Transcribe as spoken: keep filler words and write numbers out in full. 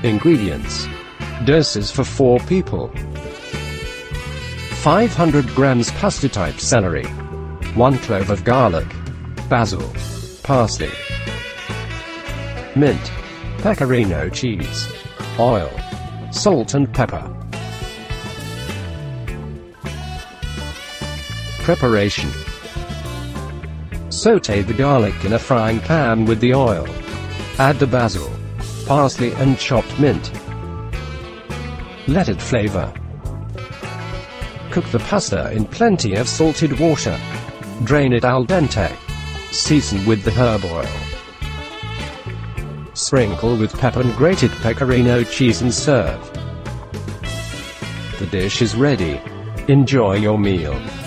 Ingredients. Doses for four people. five hundred grams pasta type celery. one clove of garlic. Basil. Parsley. Mint. Pecorino cheese. Oil. Salt and pepper. Preparation. Sauté the garlic in a frying pan with the oil. Add the basil, parsley and chopped mint. Let it flavor. Cook the pasta in plenty of salted water. Drain it al dente. Season with the herb oil. Sprinkle with pepper and grated pecorino cheese and serve. The dish is ready. Enjoy your meal.